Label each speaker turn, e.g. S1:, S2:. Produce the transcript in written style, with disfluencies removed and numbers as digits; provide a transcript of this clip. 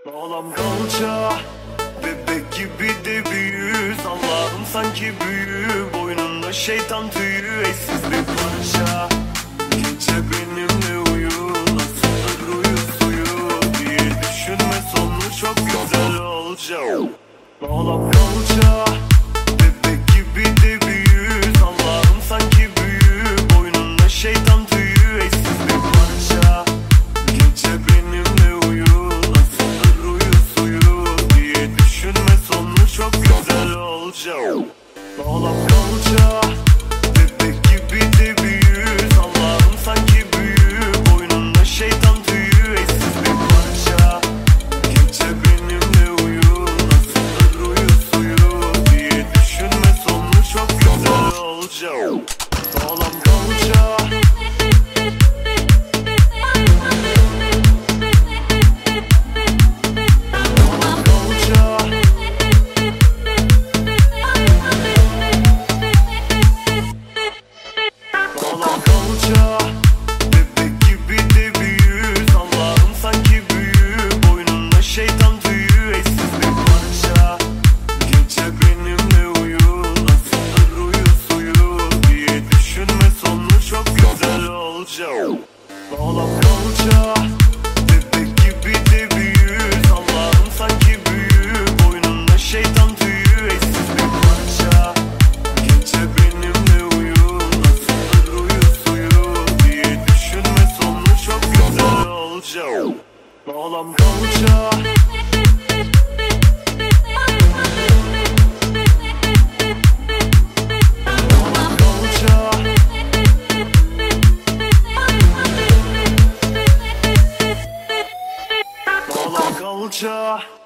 S1: Ağlam kalça, bebek gibi de büyüz. Allah'ım sanki büyü, boynunda şeytan tüyü. Eşsiz bir parça, gece benimle uyu. Nasıldır uyu suyu diye düşünme, sonu çok güzel olacak. Ağlam kalça, bebek gibi de büyüz. Allah'ım sanki büyü, boynunda şeytan tüyü. Eşsiz bir parça, gece benimle uyu. Çok güzel olacak. Ağlam kalça, bebek gibi de büyüz. Allah'ım sanki büyü, boynunda şeytan tüyü. Eşsiz bir parça, gece benimle uyu. Nasıldır uyu suyu diye düşünme, sonu çok güzel olacak. Ağlam kalça, bebek gibi de büyüz. Allah'ım sanki büyü, boynunda şeytan tüyü. Eşsiz bir parça, gece benimle uyu. Nasıldır uyu suyu diye düşünme, sonu çok güzel olacak. Ağlam kalça, bebek gibi de büyüz. Allah'ım sanki büyü, boynunda şeytan tüyü. Eşsiz bir parça, gece benimle uyu. Nasıldır uyu suyu diye düşünme, sonu çok güzel olacak. Ağlam kalça, ağlam kalça.